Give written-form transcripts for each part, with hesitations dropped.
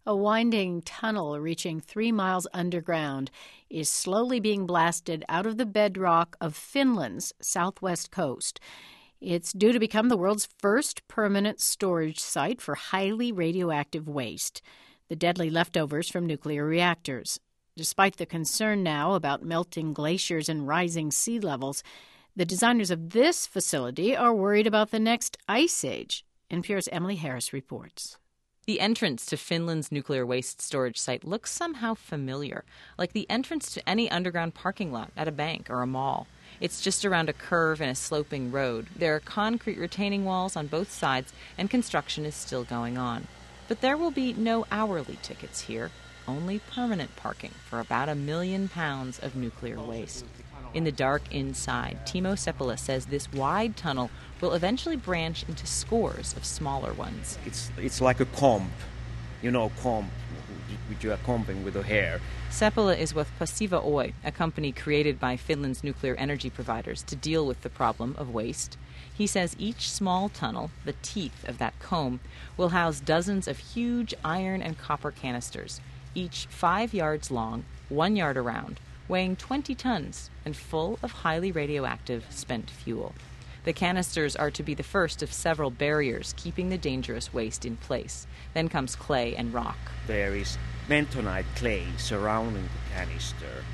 A winding tunnel reaching 3 miles underground is slowly being blasted out of the bedrock of Finland's southwest coast. It's due to become the world's first permanent storage site for highly radioactive waste, the deadly leftovers from nuclear reactors. Despite the concern now about melting glaciers and rising sea levels, the designers of this facility are worried about the next ice age. NPR's Emily Harris reports. The entrance to Finland's nuclear waste storage site looks somehow familiar, like the entrance to any underground parking lot at a bank or a mall. It's just around a curve in a sloping road. There are concrete retaining walls on both sides, and construction is still going on. But there will be no hourly tickets here, only permanent parking for about 1 million pounds of nuclear waste. In the dark inside, Timo Seppälä says this wide tunnel will eventually branch into scores of smaller ones. It's like a comb, comb, which you are combing with the hair. Seppälä is with Passiva Oy, a company created by Finland's nuclear energy providers to deal with the problem of waste. He says each small tunnel, the teeth of that comb, will house dozens of huge iron and copper canisters, each 5 yards long, 1 yard around, weighing 20 tons and full of highly radioactive spent fuel. The canisters are to be the first of several barriers keeping the dangerous waste in place. Then comes clay and rock. There is bentonite clay surrounding the canister.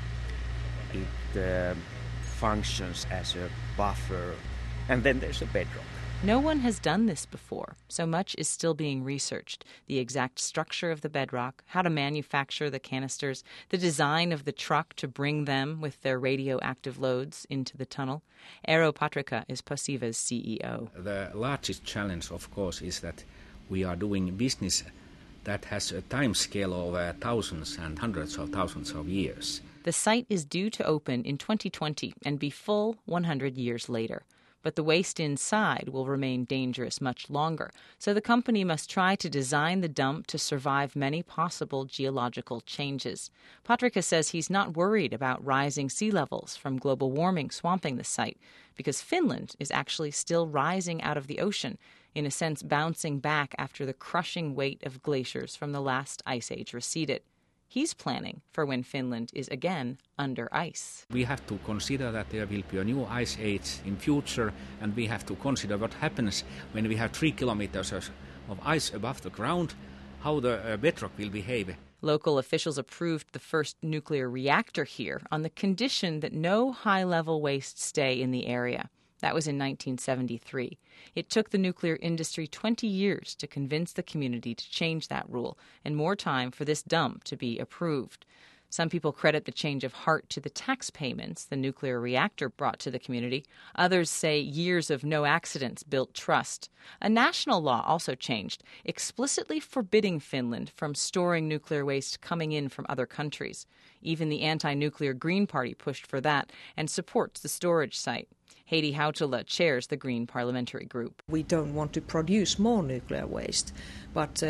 It functions as a buffer, and then there's a bedrock. No one has done this before, so much is still being researched. The exact structure of the bedrock, how to manufacture the canisters, the design of the truck to bring them with their radioactive loads into the tunnel. Eero Patrika is Passiva's CEO. The largest challenge, of course, is that we are doing business that has a time scale of thousands and hundreds of thousands of years. The site is due to open in 2020 and be full 100 years later. But the waste inside will remain dangerous much longer, so the company must try to design the dump to survive many possible geological changes. Patrika says he's not worried about rising sea levels from global warming swamping the site, because Finland is actually still rising out of the ocean, in a sense bouncing back after the crushing weight of glaciers from the last ice age receded. He's planning for when Finland is again under ice. We have to consider that there will be a new ice age in future, and we have to consider what happens when we have 3 kilometers of ice above the ground, how the bedrock will behave. Local officials approved the first nuclear reactor here on the condition that no high-level waste stay in the area. That was in 1973. It took the nuclear industry 20 years to convince the community to change that rule, and more time for this dump to be approved. Some people credit the change of heart to the tax payments the nuclear reactor brought to the community. Others say years of no accidents built trust. A national law also changed, explicitly forbidding Finland from storing nuclear waste coming in from other countries. Even the anti-nuclear Green Party pushed for that and supports the storage site. Heidi Hautala chairs the Green Parliamentary Group. We don't want to produce more nuclear waste, but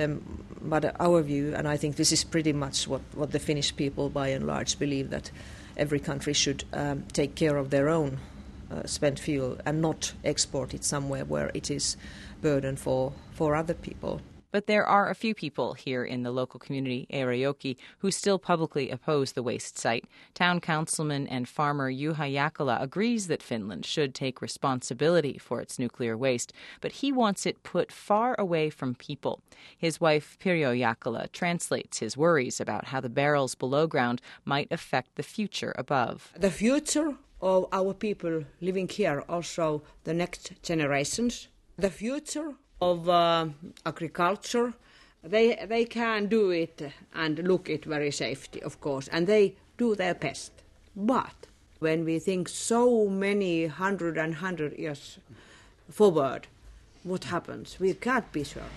our view, and I think this is pretty much what the Finnish people by and large believe, that every country should take care of their own spent fuel and not export it somewhere where it is burden for other people. But there are a few people here in the local community, Eurajoki, who still publicly oppose the waste site. Town councilman and farmer Juha Jaakkola agrees that Finland should take responsibility for its nuclear waste, but he wants it put far away from people. His wife, Pirjo Jaakkola, translates his worries about how the barrels below ground might affect the future above. The future of our people living here, also the next generations, the future of agriculture, they can do it and look it very safety, of course, and they do their best. But when we think so many hundred years forward, what happens? We can't be sure.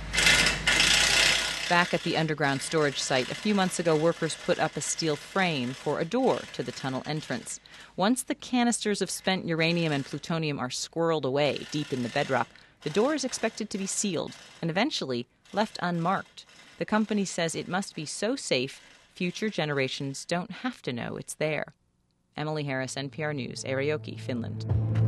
Back at the underground storage site, a few months ago, workers put up a steel frame for a door to the tunnel entrance. Once the canisters of spent uranium and plutonium are squirreled away deep in the bedrock, the door is expected to be sealed and eventually left unmarked. The company says it must be so safe, future generations don't have to know it's there. Emily Harris, NPR News, Eurajoki, Finland.